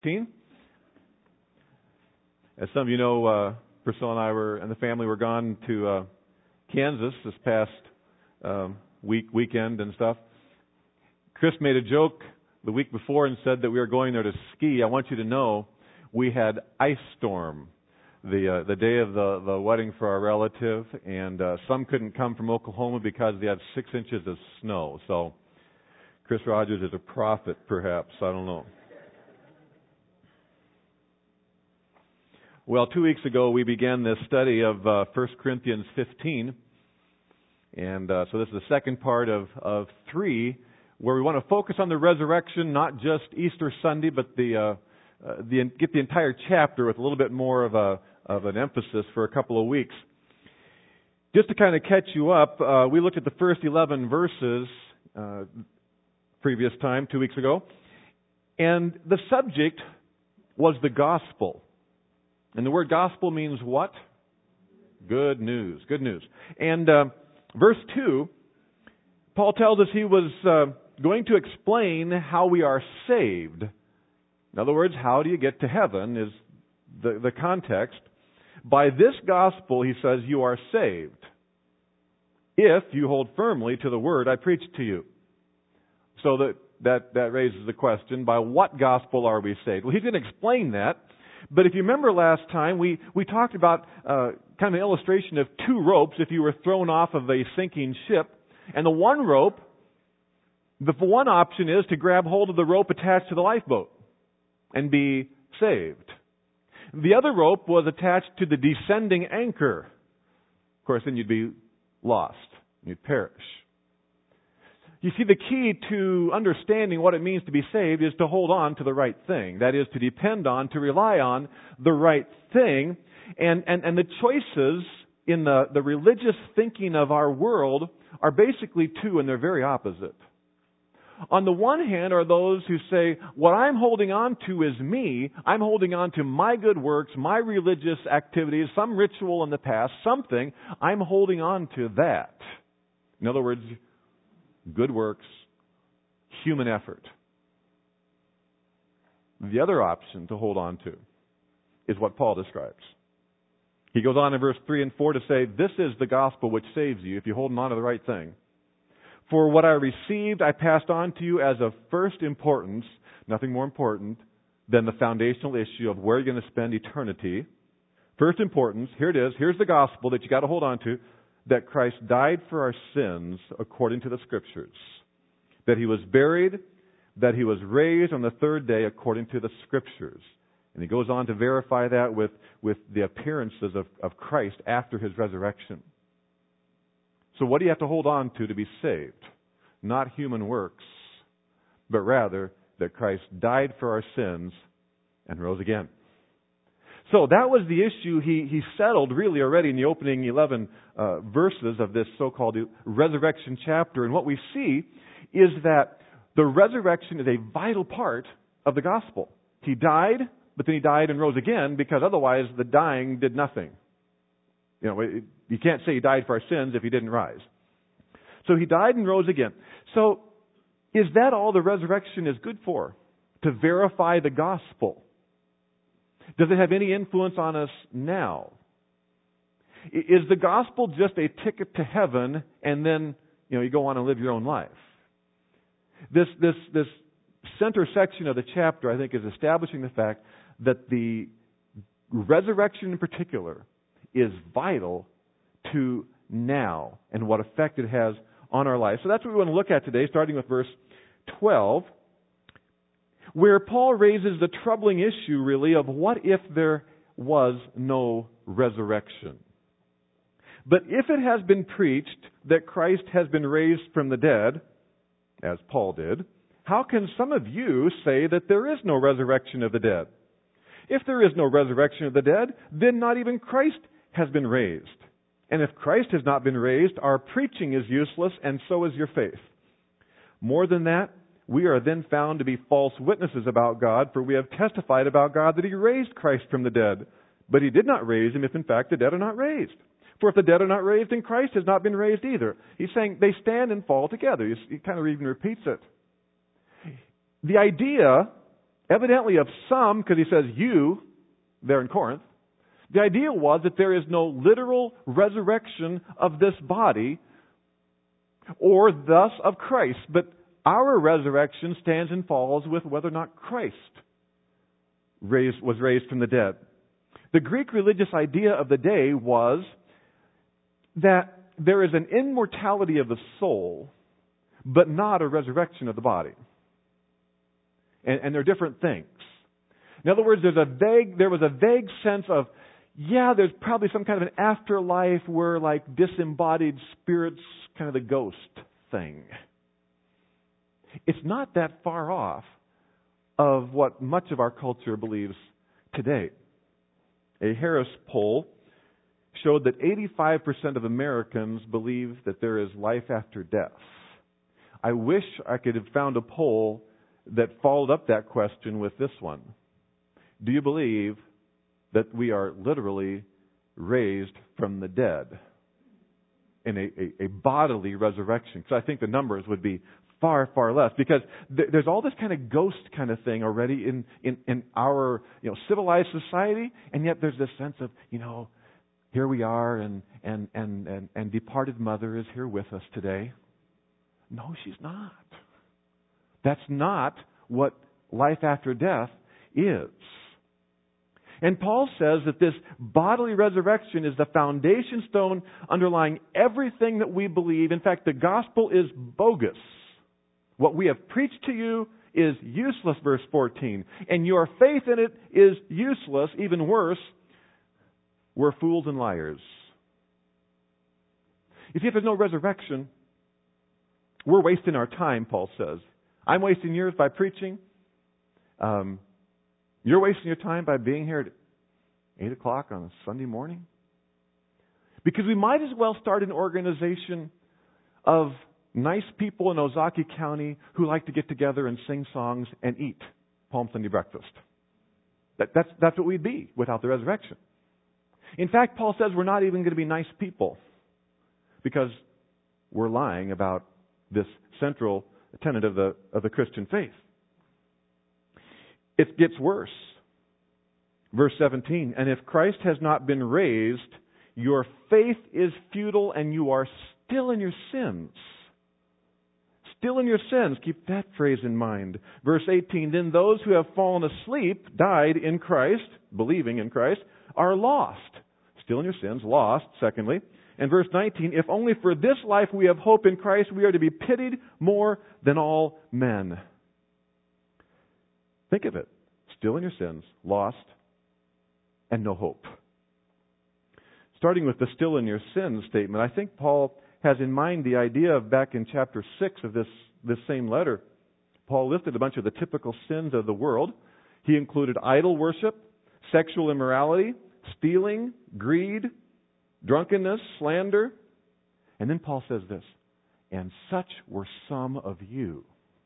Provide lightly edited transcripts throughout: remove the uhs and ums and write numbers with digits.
15. As some of you know, Priscilla and I and the family were gone to Kansas this past weekend and stuff. Chris made a joke the week before and said that we were going there to ski. I want you to know we had ice storm the day of the wedding for our relative, and some couldn't come from Oklahoma because they had 6 inches of snow. So Chris Rogers is a prophet, perhaps. I don't know. Well, 2 weeks ago we began this study of 1 Corinthians 15, and so this is the second part of 3, where we want to focus on the resurrection, not just Easter Sunday, but get the entire chapter with a little bit more of an emphasis for a couple of weeks. Just to kind of catch you up, we looked at the first 11 verses previous time, 2 weeks ago, and the subject was the gospel. And the word gospel means what? Good news. Good news. And verse 2, Paul tells us he was going to explain how we are saved. In other words, how do you get to heaven is the context. By this gospel, he says, you are saved if you hold firmly to the word I preached to you. So that raises the question, by what gospel are we saved? Well, he's going to explain that. But if you remember last time, we talked about kind of an illustration of 2 ropes if you were thrown off of a sinking ship. And the one rope, the one option is to grab hold of the rope attached to the lifeboat and be saved. The other rope was attached to the descending anchor. Of course, then you'd be lost. You'd perish. You see, the key to understanding what it means to be saved is to hold on to the right thing. That is, to depend on, to rely on the right thing. And the choices in the religious thinking of our world are basically 2, and they're very opposite. On the one hand are those who say, what I'm holding on to is me. I'm holding on to my good works, my religious activities, some ritual in the past, something. I'm holding on to that. In other words, good works, human effort. The other option to hold on to is what Paul describes. He goes on in verse 3 and 4 to say, this is the gospel which saves you if you're holding on to the right thing. For what I received, I passed on to you as of first importance, nothing more important than the foundational issue of where you're going to spend eternity. First importance, here it is, here's the gospel that you got to hold on to, that Christ died for our sins according to the Scriptures, that He was buried, that He was raised on the 3rd day according to the Scriptures. And he goes on to verify that with the appearances of Christ after His resurrection. So what do you have to hold on to be saved? Not human works, but rather that Christ died for our sins and rose again. So that was the issue he settled really already in the opening 11 verses of this so-called resurrection chapter. And what we see is that the resurrection is a vital part of the gospel. He died, but then He died and rose again, because otherwise the dying did nothing. You know, you can't say He died for our sins if He didn't rise. So He died and rose again. So is that all the resurrection is good for? To verify the gospel? Does it have any influence on us now? Is the gospel just a ticket to heaven and then, you go on and live your own life? This center section of the chapter, I think, is establishing the fact that the resurrection in particular is vital to now and what effect it has on our life. So that's what we want to look at today, starting with verse 12, where Paul raises the troubling issue, really, of what if there was no resurrection. But if it has been preached that Christ has been raised from the dead, as Paul did, how can some of you say that there is no resurrection of the dead? If there is no resurrection of the dead, then not even Christ has been raised. And if Christ has not been raised, our preaching is useless, and so is your faith. More than that, we are then found to be false witnesses about God, for we have testified about God that He raised Christ from the dead. But He did not raise Him if in fact the dead are not raised. For if the dead are not raised, then Christ has not been raised either. He's saying they stand and fall together. He kind of even repeats it. The idea Evidently of some, because he says you there in Corinth, the idea was that there is no literal resurrection of this body, or thus of Christ, but our resurrection stands and falls with whether or not Christ was raised from the dead. The Greek religious idea of the day was that there is an immortality of the soul, but not a resurrection of the body. And they're different things. In other words, there was a vague sense of, there's probably some kind of an afterlife where like disembodied spirits, kind of the ghost thing. It's not that far off of what much of our culture believes today. A Harris poll showed that 85% of Americans believe that there is life after death. I wish I could have found a poll that followed up that question with this one. Do you believe that we are literally raised from the dead in a bodily resurrection? Because I think the numbers would be far, far less. Because there's all this kind of ghost kind of thing already in our civilized society, and yet there's this sense of, here we are, and departed mother is here with us today. No, she's not. That's not what life after death is. And Paul says that this bodily resurrection is the foundation stone underlying everything that we believe. In fact, the gospel is bogus. What we have preached to you is useless, verse 14. And your faith in it is useless, even worse, we're fools and liars. You see, if there's no resurrection, we're wasting our time, Paul says. I'm wasting yours by preaching. You're wasting your time by being here at 8 o'clock on a Sunday morning. Because we might as well start an organization of nice people in Ozaki County who like to get together and sing songs and eat Palm Sunday breakfast. That's what we'd be without the resurrection. In fact, Paul says we're not even going to be nice people because we're lying about this central tenet of the Christian faith. It gets worse. Verse 17, and if Christ has not been raised, your faith is futile and you are still in your sins. Still in your sins. Keep that phrase in mind. Verse 18, then those who have fallen asleep, died in Christ, believing in Christ, are lost. Still in your sins, lost, secondly. And verse 19, if only for this life we have hope in Christ, we are to be pitied more than all men. Think of it. Still in your sins, lost, and no hope. Starting with the still in your sins statement, I think Paul has in mind the idea of back in chapter 6 of this same letter. Paul listed a bunch of the typical sins of the world. He included idol worship, sexual immorality, stealing, greed, drunkenness, slander. And then Paul says this, and such were some of you.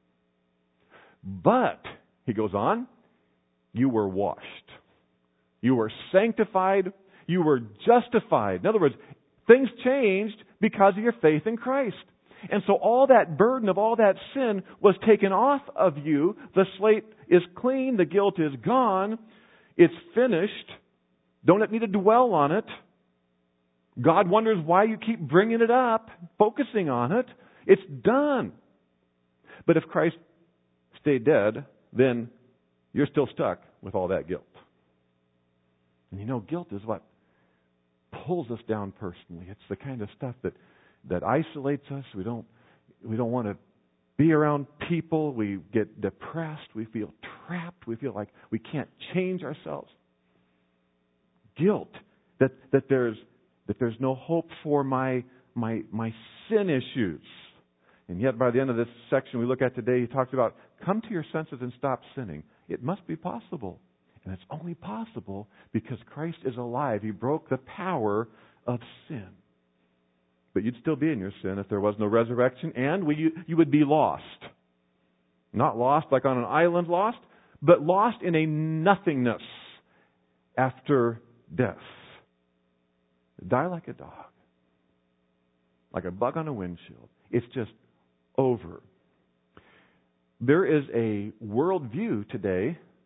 But, he goes on, you were washed. You were sanctified. You were justified. In other words, things changed because of your faith in Christ. And so all that burden of all that sin was taken off of you. The slate is clean. The guilt is gone. It's finished. Don't let me to dwell on it. God wonders why you keep bringing it up, focusing on it. It's done. But if Christ stayed dead, then you're still stuck with all that guilt. And guilt is what pulls us down personally. It's the kind of stuff that isolates us. We don't want to be around people. We get depressed. We feel trapped. We feel like we can't change ourselves. Guilt that there's no hope for my sin issues. And yet by the end of this section we look at today, he talks about come to your senses and stop sinning. It must be possible. And it's only possible because Christ is alive. He broke the power of sin. But you'd still be in your sin if there was no resurrection, and you would be lost. Not lost like on an island lost, but lost in a nothingness after death. Die like a dog. Like a bug on a windshield. It's just over. There is a worldview today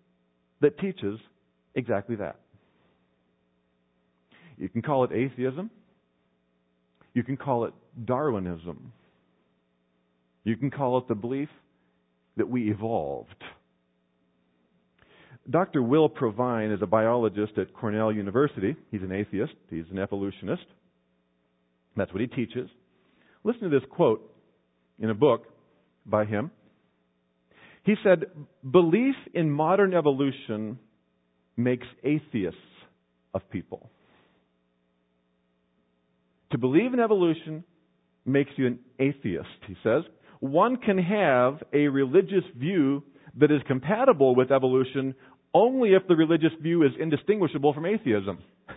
that teaches exactly that. You can call it atheism. You can call it Darwinism. You can call it the belief that we evolved. Dr. Will Provine is a biologist at Cornell University. He's an atheist. He's an evolutionist. That's what he teaches. Listen to this quote in a book by him. He said, "Belief in modern evolution makes atheists of people." To believe in evolution makes you an atheist, he says. One can have a religious view that is compatible with evolution only if the religious view is indistinguishable from atheism.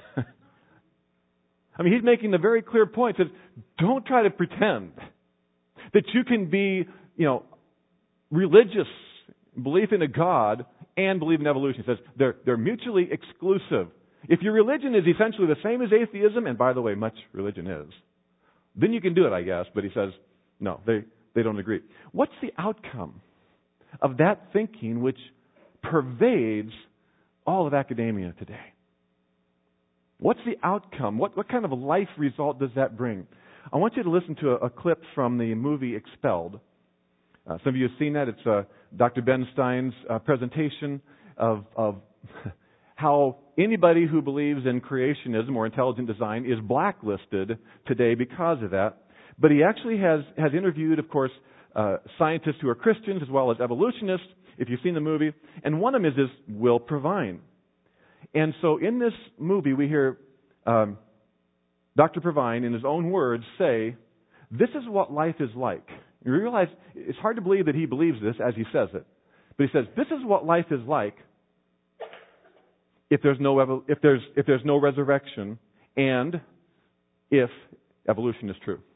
I mean, he's making the very clear point that don't try to pretend that you can be, religious, belief in a God, and believe in evolution. He says they're mutually exclusive. If your religion is essentially the same as atheism, and by the way, much religion is, then you can do it, I guess. But he says, no, they don't agree. What's the outcome of that thinking which pervades all of academia today? What's the outcome? What kind of a life result does that bring? I want you to listen to a clip from the movie Expelled. Some of you have seen that. It's Dr. Ben Stein's presentation of how anybody who believes in creationism or intelligent design is blacklisted today because of that. But he actually has interviewed, of course, scientists who are Christians as well as evolutionists, if you've seen the movie. And one of them is this Will Provine. And so in this movie, we hear Dr. Provine, in his own words, say, this is what life is like. You realize it's hard to believe that he believes this as he says it. But he says, this is what life is like if there's no resurrection and if evolution is true.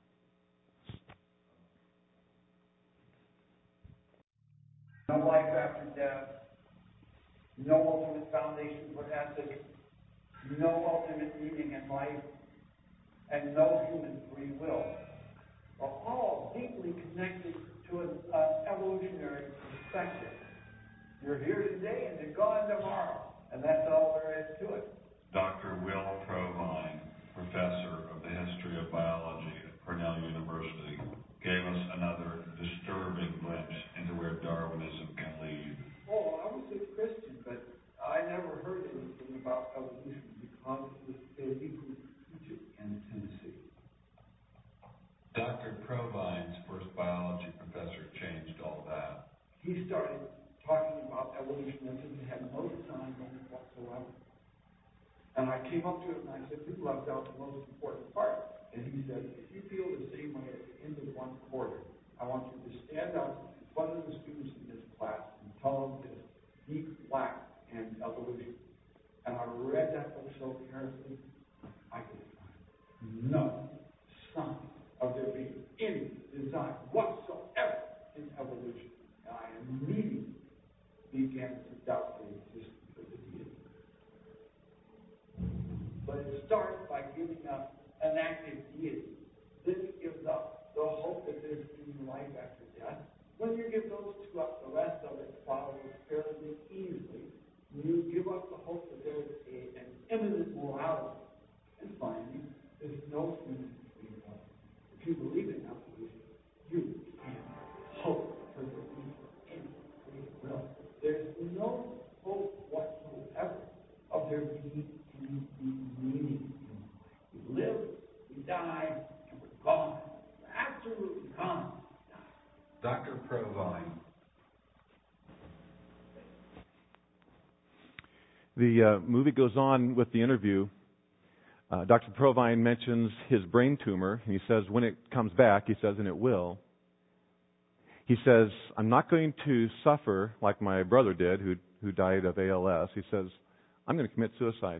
No life after death, no ultimate foundation for ethics, no ultimate meaning in life, and no human free will are all deeply connected to an evolutionary perspective. You're here today and you're gone tomorrow, and that's all there is to it. Dr. Will Provine, professor of the history of biology at Cornell University, gave us another disturbing glimpse into where Darwinism can lead. Oh, I was a Christian, but I never heard anything about evolution because it was illegal to teach it in Tennessee. Dr. Provine's first biology professor changed all that. He started talking about evolutionism and had no design on it whatsoever. And I came up to him and I said, you left out the most important part. And he said, if you feel the same way at the end of one quarter, I want you to stand up in front of the students in this class and tell them this deep black and evolution. And I read that book so carefully, I could find no sign of there being any design whatsoever in evolution. And I immediately began to doubt the existence of the deity. But it starts by giving up an active deity. Then it gives up the hope that there's any life after death. When you give those two up, the rest of it follows fairly easily. You give up the hope that there's an imminent morality. And finally, there's no human free will. If you believe in evolution, you can hope for the need for any free will. There's no hope whatsoever of there being any meaning in life. We live, we die, and we're gone. We're absolutely gone. Dr. Provine. The movie goes on with the interview. Dr. Provine mentions his brain tumor, and he says when it comes back, he says, and it will, he says, I'm not going to suffer like my brother did, who died of ALS. He says, I'm going to commit suicide.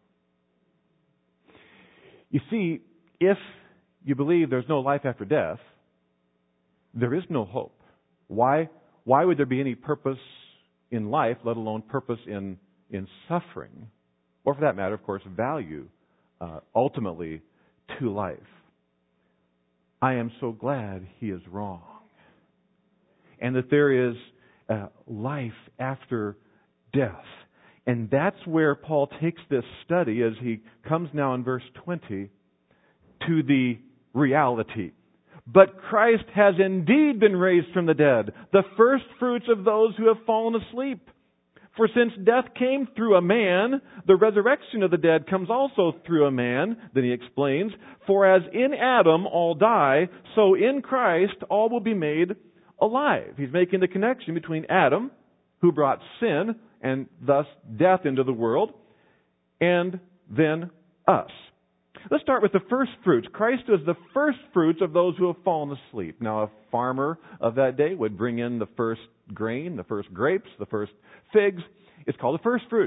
You see, if you believe there's no life after death, there is no hope. Why would there be any purpose in life, let alone purpose in suffering? Or for that matter, of course, value ultimately to life. I am so glad he is wrong. And that there is life after death. And that's where Paul takes this study as he comes now in verse 20 to the reality. But Christ has indeed been raised from the dead, the first fruits of those who have fallen asleep. For since death came through a man, the resurrection of the dead comes also through a man. Then he explains, for as in Adam all die, so in Christ all will be made alive. He's making the connection between Adam, who brought sin and thus death into the world, and then us. Let's start with the first fruits. Christ was the first fruits of those who have fallen asleep. Now, a farmer of that day would bring in the first grain, the first grapes, the first figs. It's called the first fruits.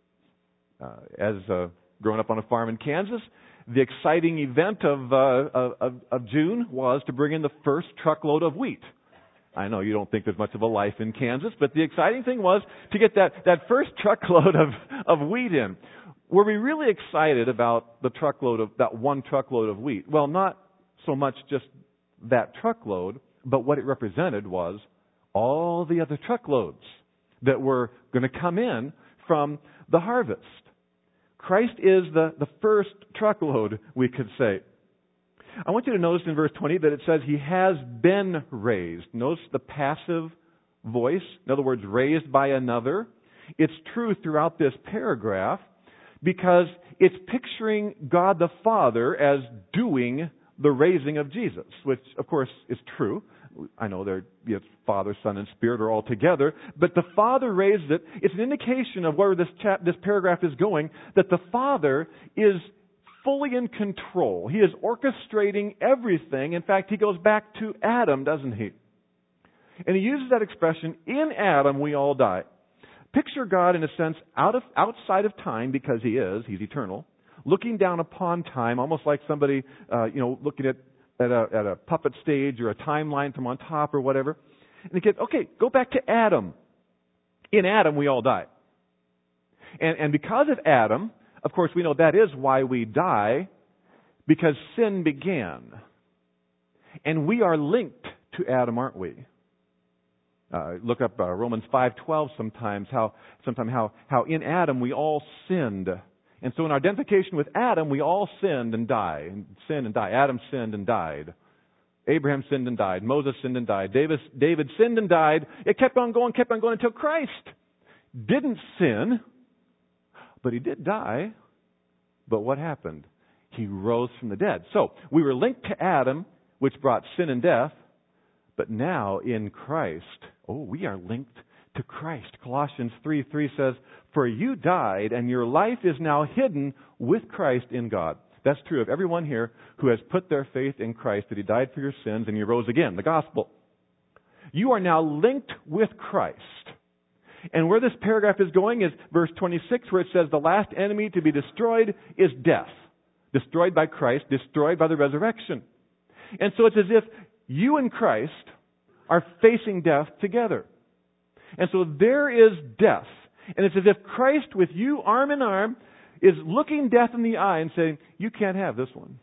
As growing up on a farm in Kansas, the exciting event of June was to bring in the first truckload of wheat. I know you don't think there's much of a life in Kansas, but the exciting thing was to get that first truckload of wheat in. Were we really excited about that one truckload of wheat? Well, not so much just that truckload, but what it represented was all the other truckloads that were going to come in from the harvest. Christ is the first truckload, we could say. I want you to notice in verse 20 that it says he has been raised. Notice the passive voice. In other words, raised by another. It's true throughout this paragraph because it's picturing God the Father as doing the raising of Jesus, which of course is true. I know it's Father, Son, and Spirit are all together, but the Father raised it. It's an indication of where this paragraph is going, that the Father is fully in control. He is orchestrating everything. In fact, he goes back to Adam, doesn't he? And he uses that expression, in Adam we all die. Picture God in a sense outside of time, because he's eternal, looking down upon time, almost like somebody looking at a puppet stage or a timeline from on top or whatever. And he gets, okay, go back to Adam. In Adam we all die. And because of Adam, of course, we know that is why we die, because sin began. And we are linked to Adam, aren't we? Look up Romans 5:12 sometimes, how in Adam we all sinned. And so in our identification with Adam, we all sinned and died. Adam sinned and died. Abraham sinned and died. Moses sinned and died. David sinned and died. It kept on going until Christ didn't sin. But he did die. But what happened? He rose from the dead. So we were linked to Adam, which brought sin and death. But now in Christ, we are linked to Christ. Colossians 3:3 says, for you died, and your life is now hidden with Christ in God. That's true of everyone here who has put their faith in Christ, that he died for your sins and he rose again. The gospel. You are now linked with Christ. And where this paragraph is going is verse 26, where it says the last enemy to be destroyed is death. Destroyed by Christ, destroyed by the resurrection. And so it's as if you and Christ are facing death together. And so there is death. And it's as if Christ with you, arm in arm, is looking death in the eye and saying, you can't have this one.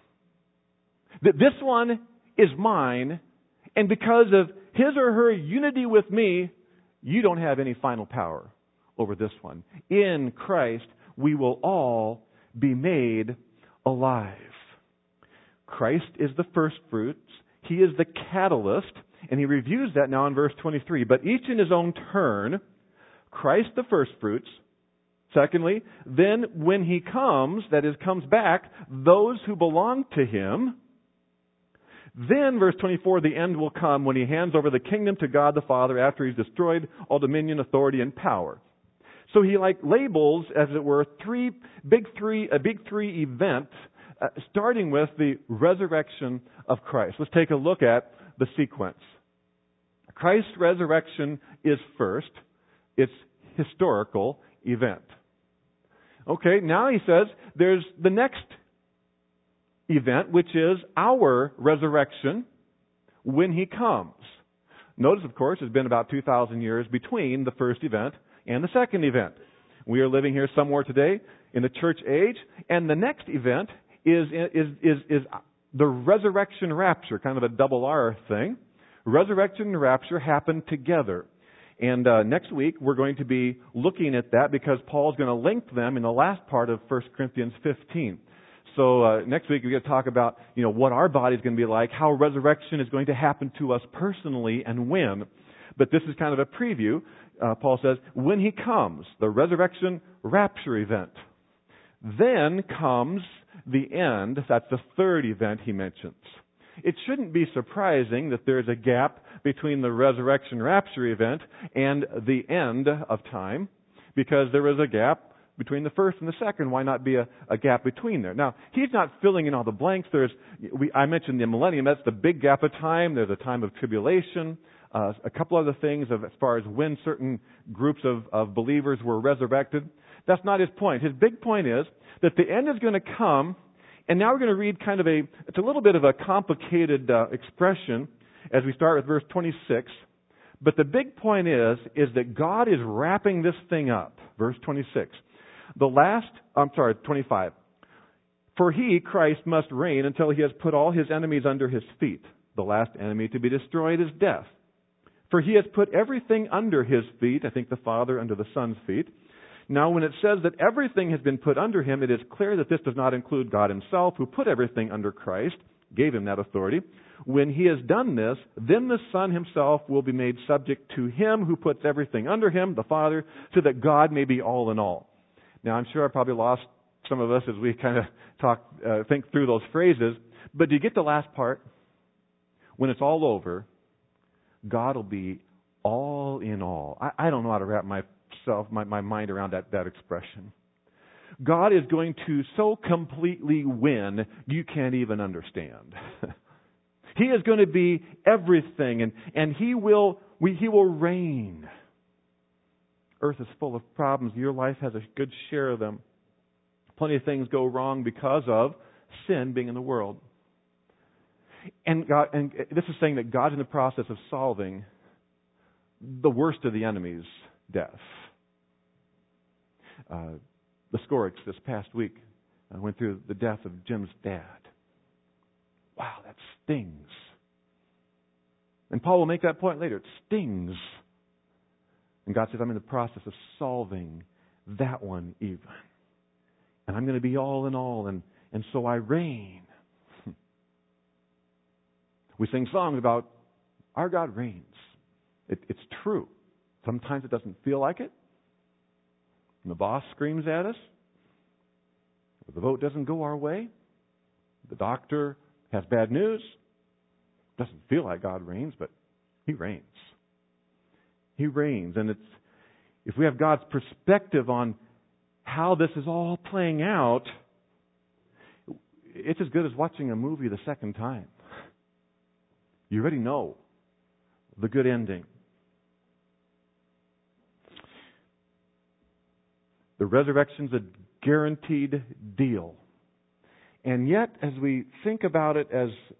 This one is mine, and because of his or her unity with me, you don't have any final power over this one. In Christ, we will all be made alive. Christ is the first fruits. He is the catalyst. And he reviews that now in verse 23. But each in his own turn, Christ the first fruits. Secondly, then when he comes, that is, comes back, those who belong to him. Then, verse 24, the end will come when he hands over the kingdom to God the Father after he's destroyed all dominion, authority, and power. So he labels, as it were, a big three event, starting with the resurrection of Christ. Let's take a look at the sequence. Christ's resurrection is first. It's historical event. Okay, now he says there's the next event, which is our resurrection when he comes. Notice, of course, it's been about 2,000 years between the first event and the second event. We are living here somewhere today in the church age, and the next event is the resurrection rapture, kind of a double R thing. Resurrection and rapture happen together. And next week, we're going to be looking at that because Paul's going to link them in the last part of 1 Corinthians 15. So next week, we're going to talk about, what our body's going to be like, how resurrection is going to happen to us personally, and when. But this is kind of a preview. Paul says, when he comes, the resurrection rapture event. Then comes the end. That's the third event he mentions. It shouldn't be surprising that there's a gap between the resurrection rapture event and the end of time, because there is a gap between the first and the second. Why not be a gap between there? Now, he's not filling in all the blanks. I mentioned the millennium. That's the big gap of time. There's a time of tribulation. A couple other things as far as when certain groups of believers were resurrected. That's not his point. His big point is that the end is going to come, and now we're going to read it's a little bit of a complicated expression as we start with verse 26. But the big point is that God is wrapping this thing up. Verse 26. 25. For he, Christ, must reign until he has put all his enemies under his feet. The last enemy to be destroyed is death. For he has put everything under his feet, I think the Father under the Son's feet. Now, when it says that everything has been put under him, it is clear that this does not include God himself, who put everything under Christ, gave him that authority. When he has done this, then the Son himself will be made subject to him who puts everything under him, the Father, so that God may be all in all. Now, I'm sure I probably lost some of us as we kind of think through those phrases. But do you get the last part? When it's all over, God will be all in all. I don't know how to wrap my mind around that expression. God is going to so completely win, you can't even understand. He is going to be everything, and He will reign. Earth is full of problems. Your life has a good share of them. Plenty of things go wrong because of sin being in the world. And this is saying that God's in the process of solving the worst of the enemy's death. The Skoricks this past week went through the death of Jim's dad. Wow, that stings. And Paul will make that point later. It stings. And God says, I'm in the process of solving that one even. And I'm going to be all in all, and so I reign. We sing songs about our God reigns. It's true. Sometimes it doesn't feel like it. And the boss screams at us. Or the vote doesn't go our way. The doctor has bad news. Doesn't feel like God reigns, but He reigns. He reigns. And if we have God's perspective on how this is all playing out, it's as good as watching a movie the second time. You already know the good ending. The resurrection's a guaranteed deal. And yet, as we think about it,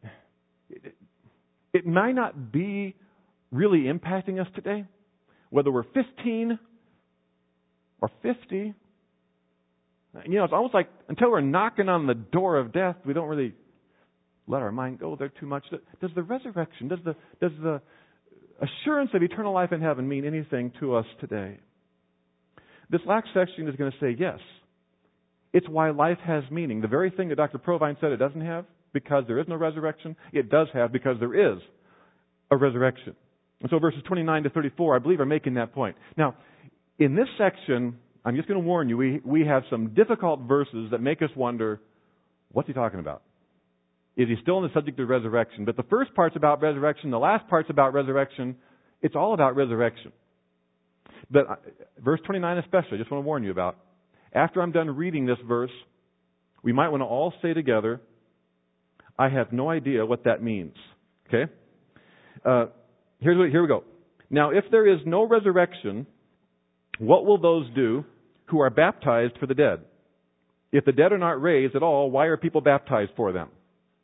it might not be really impacting us today, whether we're 15 or 50. It's almost like until we're knocking on the door of death, we don't really let our mind go there too much. Does the resurrection, does the assurance of eternal life in heaven mean anything to us today? This last section is going to say yes. It's why life has meaning. The very thing that Dr. Provine said it doesn't have, because there is no resurrection, it does have because there is a resurrection. And so verses 29 to 34, I believe, are making that point. Now, in this section, I'm just going to warn you, we have some difficult verses that make us wonder, what's he talking about? Is he still on the subject of resurrection? But the first part's about resurrection, the last part's about resurrection. It's all about resurrection. But verse 29 especially, I just want to warn you about. After I'm done reading this verse, we might want to all say together, I have no idea what that means. Okay? Here we go. Now, if there is no resurrection, what will those do who are baptized for the dead? If the dead are not raised at all, why are people baptized for them?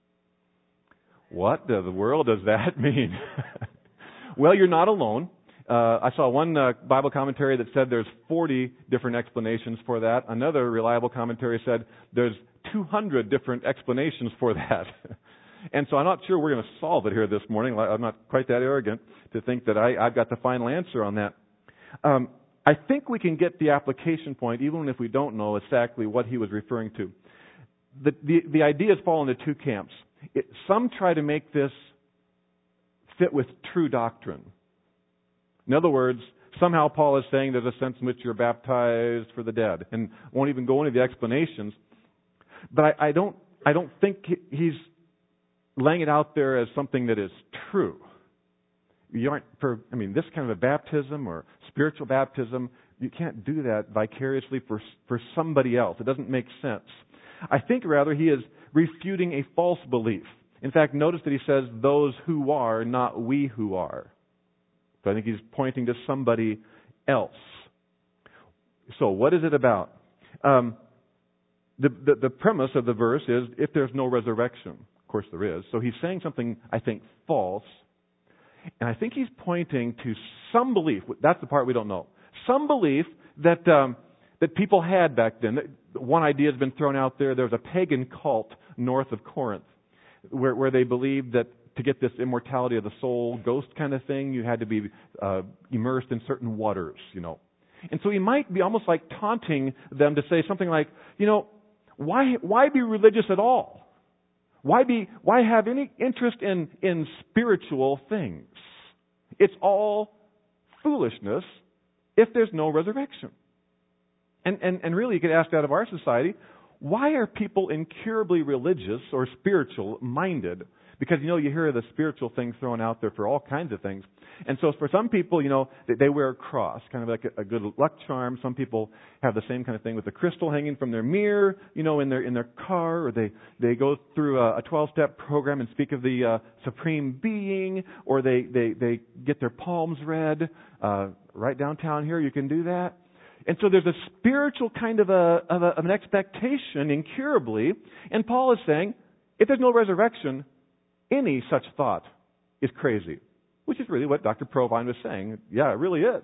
What in the world does that mean? Well, you're not alone. I saw one Bible commentary that said there's 40 different explanations for that. Another reliable commentary said there's 200 different explanations for that. And so I'm not sure we're going to solve it here this morning. I'm not quite that arrogant to think that I've got the final answer on that. I think we can get the application point even if we don't know exactly what he was referring to. The ideas fall into two camps. Some try to make this fit with true doctrine. In other words, somehow Paul is saying there's a sense in which you're baptized for the dead, and won't even go into the explanations. But I don't think he's laying it out there as something that is true. You aren't this kind of a baptism or spiritual baptism, you can't do that vicariously for somebody else. It doesn't make sense. I think rather he is refuting a false belief. In fact, notice that he says those who are, not we who are. So I think he's pointing to somebody else. So what is it about? The premise of the verse is if there's no resurrection. Of course there is. So he's saying something, I think, false. And I think he's pointing to some belief. That's the part we don't know. Some belief that people had back then. One idea has been thrown out there. There was a pagan cult north of Corinth where they believed that to get this immortality of the soul, ghost kind of thing, you had to be immersed in certain waters, And so he might be almost like taunting them to say something like, why be religious at all? Why have any interest in spiritual things? It's all foolishness if there's no resurrection. And really you could ask that of our society, why are people incurably religious or spiritual minded? Because, you hear the spiritual things thrown out there for all kinds of things. And so for some people, they wear a cross, kind of like a good luck charm. Some people have the same kind of thing with a crystal hanging from their mirror, in their car, or they go through a 12-step program and speak of the Supreme Being, or they get their palms read. Right downtown here, you can do that. And so there's a spiritual kind of an expectation incurably. And Paul is saying, if there's no resurrection, any such thought is crazy, which is really what Dr. Provine was saying. Yeah, it really is.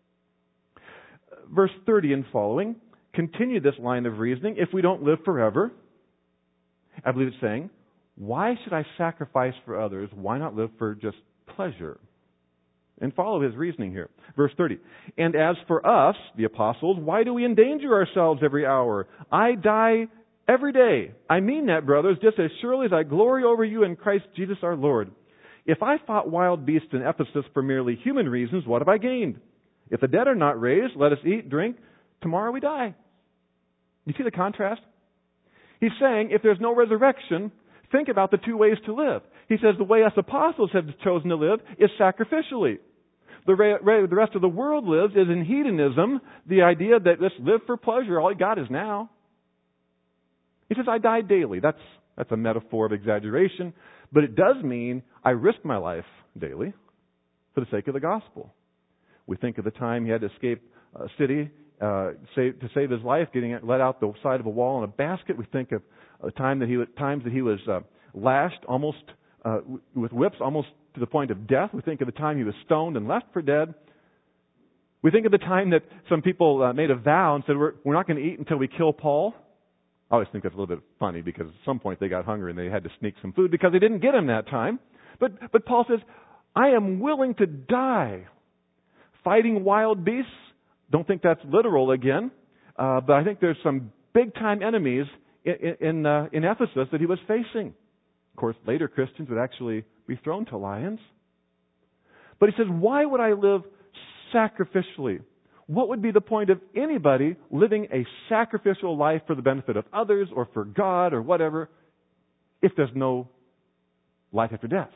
Verse 30 and following continue this line of reasoning. If we don't live forever, I believe it's saying, why should I sacrifice for others? Why not live for just pleasure? And follow his reasoning here. Verse 30. And as for us, the apostles, why do we endanger ourselves every hour? I die every day. I mean that, brothers, just as surely as I glory over you in Christ Jesus our Lord. If I fought wild beasts in Ephesus for merely human reasons, what have I gained? If the dead are not raised, let us eat, drink. Tomorrow we die. You see the contrast? He's saying if there's no resurrection, think about the two ways to live. He says the way us apostles have chosen to live is sacrificially. The rest of the world lives is in hedonism, the idea that let's live for pleasure, all you got is now. He says, I die daily. That's a metaphor of exaggeration, but it does mean I risk my life daily for the sake of the gospel. We think of the time he had to escape a city to save his life, getting let out the side of a wall in a basket. We think of times that he was lashed almost with whips, almost to the point of death. We think of the time he was stoned and left for dead. We think of the time that some people made a vow and said, we're not going to eat until we kill Paul. I always think that's a little bit funny because at some point they got hungry and they had to sneak some food because they didn't get him that time. But Paul says, I am willing to die fighting wild beasts. Don't think that's literal again, but I think there's some big-time enemies in Ephesus that he was facing. Of course, later Christians would actually be thrown to lions. But he says, why would I live sacrificially? What would be the point of anybody living a sacrificial life for the benefit of others or for God or whatever if there's no life after death?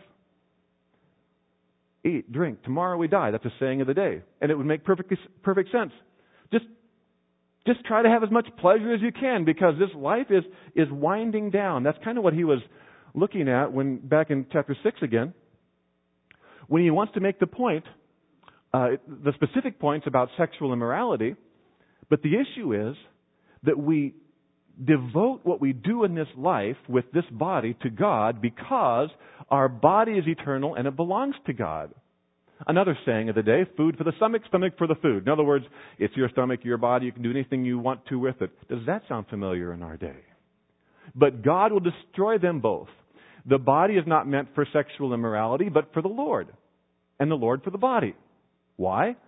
Eat, drink, tomorrow we die. That's a saying of the day. And it would make perfect sense. Just try to have as much pleasure as you can because this life is winding down. That's kind of what he was looking at when back in chapter 6 again, when he wants to make the point, the specific points about sexual immorality, but the issue is that we devote what we do in this life with this body to God because our body is eternal and it belongs to God. Another saying of the day, food for the stomach, stomach for the food. In other words, it's your stomach, your body, you can do anything you want to with it. Does that sound familiar in our day? But God will destroy them both. The body is not meant for sexual immorality, but for the Lord, and the Lord for the body. Why?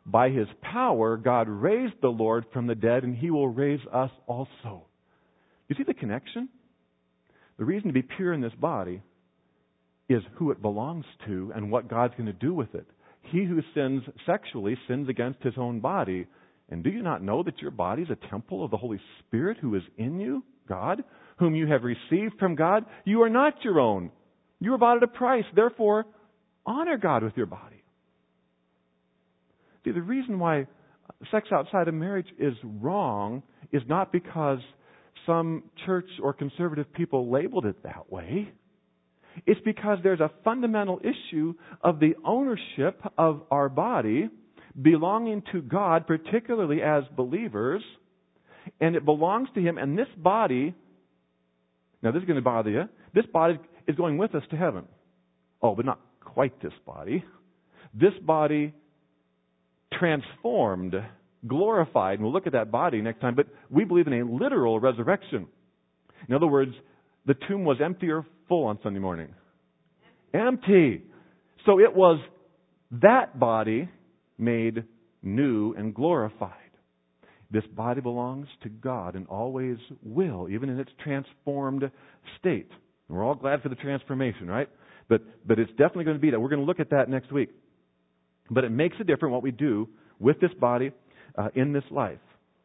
by His power, God raised the Lord from the dead, and He will raise us also. You see the connection? The reason to be pure in this body is who it belongs to and what God's going to do with it. He who sins sexually sins against his own body. And do you not know that your body is a temple of the Holy Spirit who is in you, God, whom you have received from God? You are not your own. You were bought at a price. Therefore, honor God with your body. See, the reason why sex outside of marriage is wrong is not because some church or conservative people labeled it that way. It's because there's a fundamental issue of the ownership of our body belonging to God, particularly as believers, and it belongs to Him. And this body, now this is going to bother you, this body is going with us to heaven. Oh, but not quite this body. This body transformed, glorified, and we'll look at that body next time, but we believe in a literal resurrection. In other words, the tomb was empty or full on Sunday morning? Empty. So it was that body made new and glorified. This body belongs to God and always will, even in its transformed state. And we're all glad for the transformation, right? But it's definitely going to be that. We're going to look at that next week. But it makes a difference what we do with this body in this life.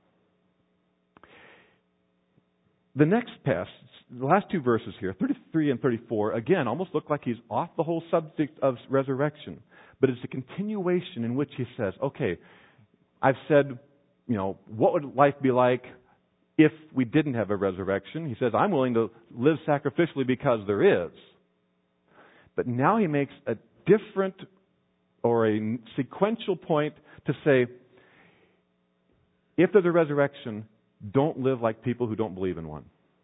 The next passage, the last two verses here, 33 and 34, again, almost look like he's off the whole subject of resurrection. But it's a continuation in which he says, okay, I've said, what would life be like if we didn't have a resurrection? He says, I'm willing to live sacrificially because there is. But now he makes a different or a sequential point to say, if there's a resurrection, don't live like people who don't believe in one.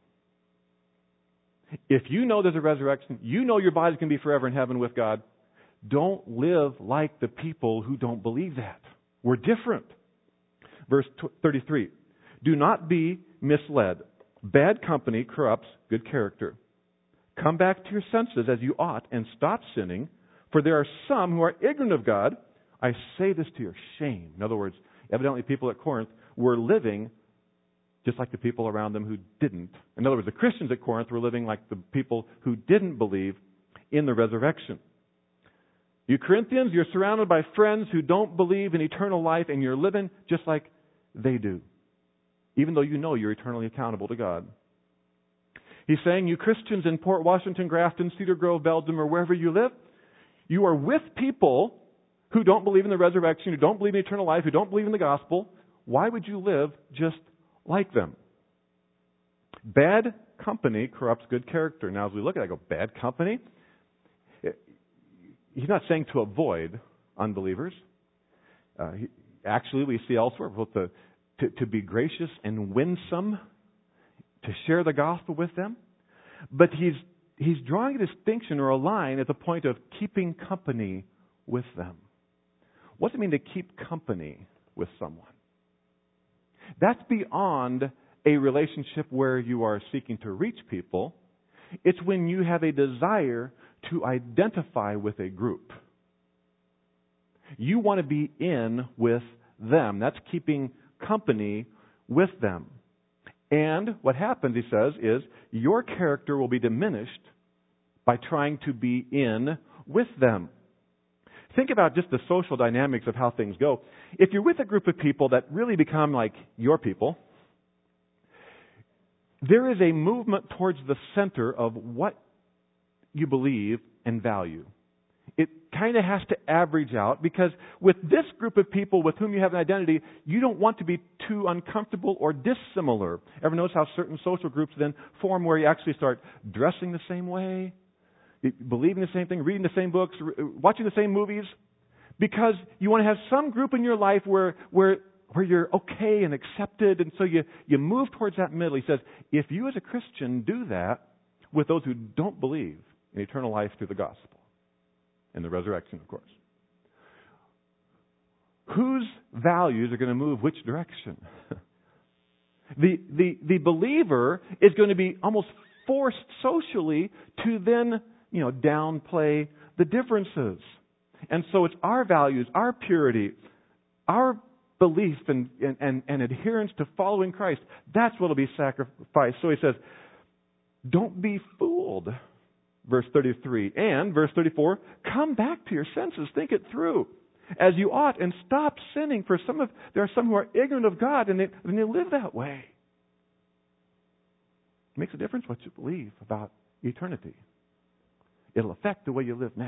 If you know there's a resurrection, you know your body's going to be forever in heaven with God, don't live like the people who don't believe that. We're different. Verse 33, do not be misled. Bad company corrupts good character. Come back to your senses as you ought and stop sinning, for there are some who are ignorant of God. I say this to your shame. In other words, evidently people at Corinth were living just like the people around them who didn't. In other words, the Christians at Corinth were living like the people who didn't believe in the resurrection. You Corinthians, you're surrounded by friends who don't believe in eternal life, and you're living just like they do, even though you know you're eternally accountable to God. He's saying, you Christians in Port Washington, Grafton, Cedar Grove, Belgium, or wherever you live, you are with people who don't believe in the resurrection, who don't believe in eternal life, who don't believe in the gospel. Why would you live just like them? Bad company corrupts good character. Now, as we look at it, I go, bad company? He's not saying to avoid unbelievers. Actually, we see elsewhere both to be gracious and winsome, to share the gospel with them. But he's drawing a distinction or a line at the point of keeping company with them. What does it mean to keep company with someone? That's beyond a relationship where you are seeking to reach people. It's when you have a desire to identify with a group. You want to be in with them. That's keeping company with them. And what happens, he says, is your character will be diminished by trying to be in with them. Think about just the social dynamics of how things go. If you're with a group of people that really become like your people, there is a movement towards the center of what you believe and value. It kind of has to average out, because with this group of people with whom you have an identity, you don't want to be too uncomfortable or dissimilar. Ever notice how certain social groups then form where you actually start dressing the same way, believing the same thing, reading the same books, watching the same movies? Because you want to have some group in your life where you're okay and accepted, and so you move towards that middle. He says, if you as a Christian do that with those who don't believe in eternal life through the gospel, and the resurrection, of course, whose values are going to move which direction? The believer is going to be almost forced socially to then, downplay the differences. And so it's our values, our purity, our belief and adherence to following Christ, that's what will be sacrificed. So he says, don't be fooled. Verse 33. And, verse 34, come back to your senses. Think it through as you ought and stop sinning. For there are some who are ignorant of God and they live that way. It makes a difference what you believe about eternity. It'll affect the way you live now.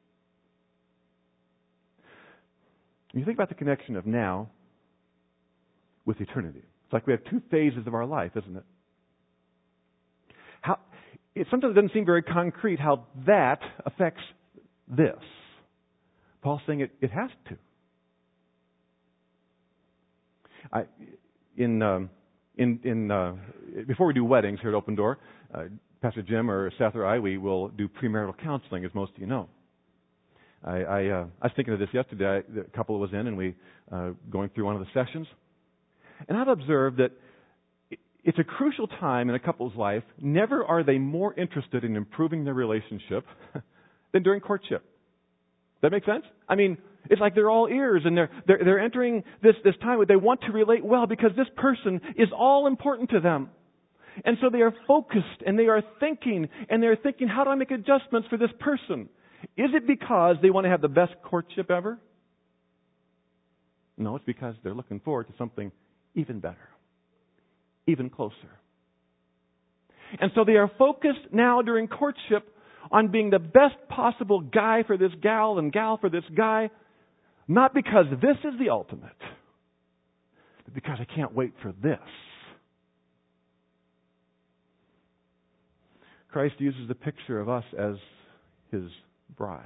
When you think about the connection of now with eternity, it's like we have two phases of our life, isn't it? It sometimes doesn't seem very concrete how that affects this. Paul's saying it has to. Before we do weddings here at Open Door, Pastor Jim or Seth or I, we will do premarital counseling, as most of you know. I was thinking of this yesterday. The couple was in, and we going through one of the sessions, and I've observed that it's a crucial time in a couple's life. Never are they more interested in improving their relationship than during courtship. Does that make sense? I mean, it's like they're all ears, and they're entering this time where they want to relate well because this person is all important to them. And so they are focused, and they are thinking, how do I make adjustments for this person? Is it because they want to have the best courtship ever? No, it's because they're looking forward to something even better, even closer. And so they are focused now during courtship on being the best possible guy for this gal and gal for this guy, not because this is the ultimate, but because I can't wait for this. Christ uses the picture of us as His bride.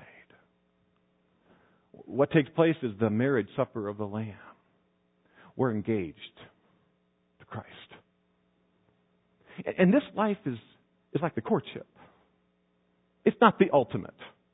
What takes place is the marriage supper of the Lamb. We're engaged to Christ. And this life is like the courtship. It's not the ultimate.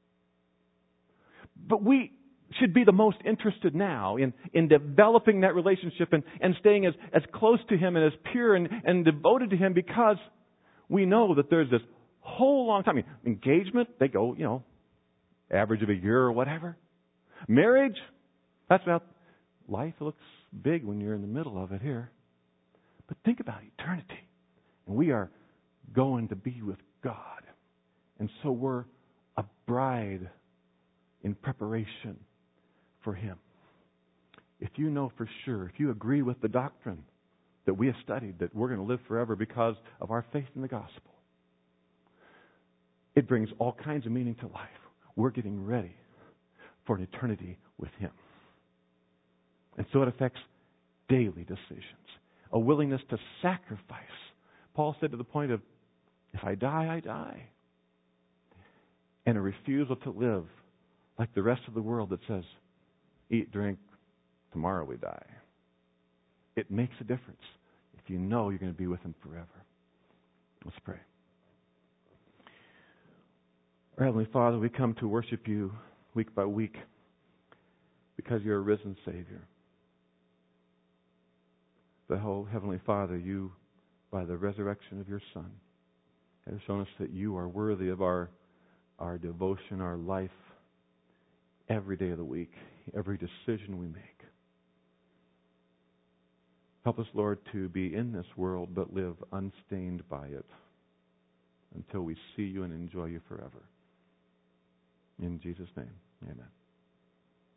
But we should be the most interested now in developing that relationship and staying as close to Him and as pure and devoted to Him, because we know that there's this whole long time. I mean, engagement, they go, average of a year or whatever. Marriage, that's about, life looks big when you're in the middle of it here. But think about eternity. And we are going to be with God. And so we're a bride in preparation for Him. If you know for sure, if you agree with the doctrine that we have studied, that we're going to live forever because of our faith in the gospel, it brings all kinds of meaning to life. We're getting ready for an eternity with Him. And so it affects daily decisions, a willingness to sacrifice. Paul said to the point of, if I die, I die. And a refusal to live like the rest of the world that says, eat, drink, tomorrow we die. It makes a difference if you know you're going to be with Him forever. Let's pray. Our Heavenly Father, we come to worship You week by week because You're a risen Savior. But, oh, Heavenly Father, You, by the resurrection of Your Son, have shown us that You are worthy of our devotion, our life, every day of the week, every decision we make. Help us, Lord, to be in this world but live unstained by it until we see You and enjoy You forever. In Jesus' name, amen.